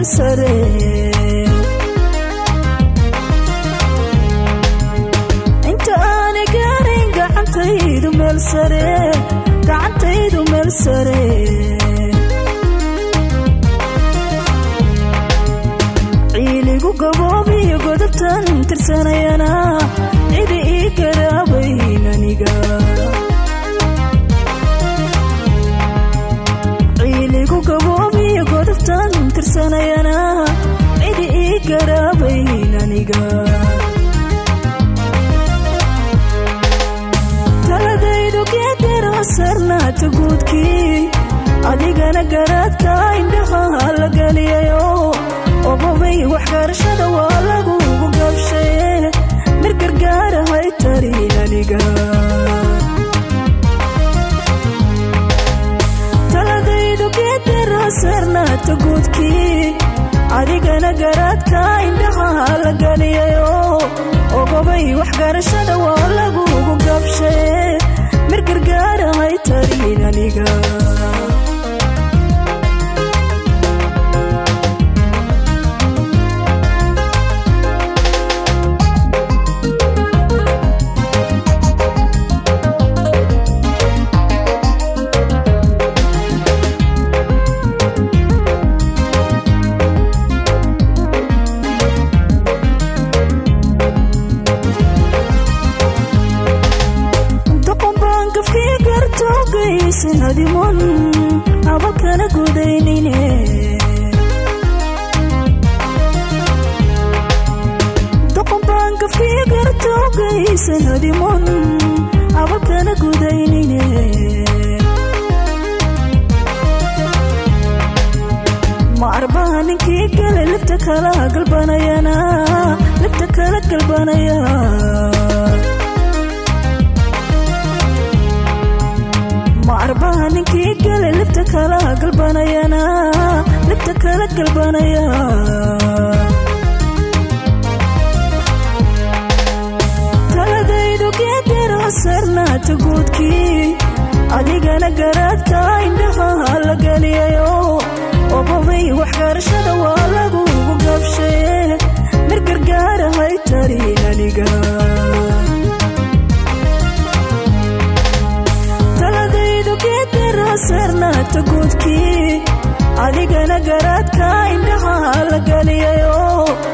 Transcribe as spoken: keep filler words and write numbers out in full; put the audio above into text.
sare inta aan gaarin gacantaydu meel sare gacantaydu meel sare ciiligu gaboobiyo godobtan tirsanayana cidi ii garaabayn aniga ciiligu gaboobiyo godobtan tirsanayana cidi ii garaabayn aniga taladaydu geediro sarnaata guudkii adigana garaadka indhaha la geliyayo ogobay wax garashada waa lagugu gabshaye mir gargaara hay tarin aniga taladaydu geediro sarnaata guudkii adigana garaadka indhaha la geliyayo ogobay wax garashada waa lagugu gabshaye mir gargaara hay tarin aniga sinadimun abakana gudaynine doqombaan kafkii gartoogay sinadimun abakana gudaynine ma arbaa ninkii gale libta kala galbanayana libta kala galbanaya arbaa ninkii gale libta kala galbanayana libta kala galbanaya taladaydu geediro sarnaata guudkii adigana garaadka indhaha la geliyayo ogobay wax garashada waa lagugu gabshaye mir gargaara hay tarin aniga sarnaata guudkii adigana garaadka indhaha la geliyayo